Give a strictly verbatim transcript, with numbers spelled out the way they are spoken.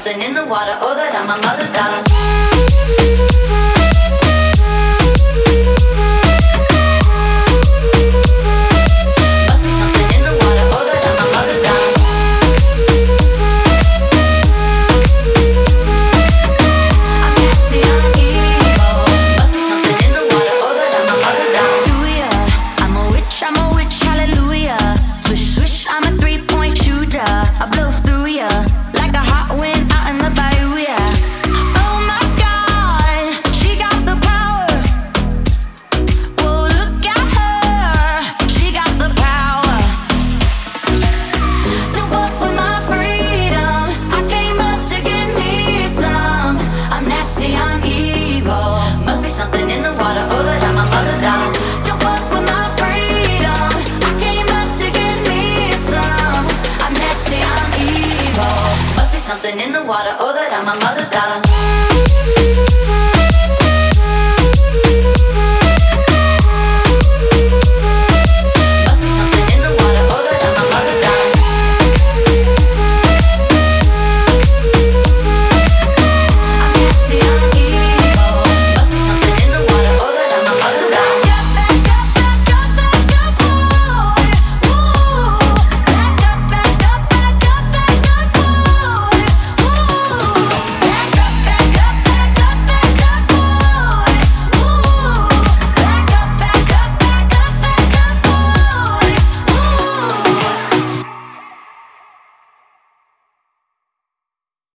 something in the water, or that I'm my mother's daughter. Must be something in the water, or that I'm my mother's daughter. I'm nasty, I'm evil. Must be something in the water, or that I'm my mother's daughter. Hallelujah, I'm a witch, I'm a witch, hallelujah. Swish, swish, I'm a three-point shooter. I blow through ya like a hot wind out in the bayou, yeah. Oh my God, she got the power. Whoa, look at her, she got the power. Don't fuck with my freedom, I came up to get me some. I'm nasty, I'm evil. Must be something in the water, or that I'm my mother's daughter. Don't fuck with my freedom, I came up to get me some. I'm nasty, I'm evil. Must be something in the water, or that I'm my mother's daughter.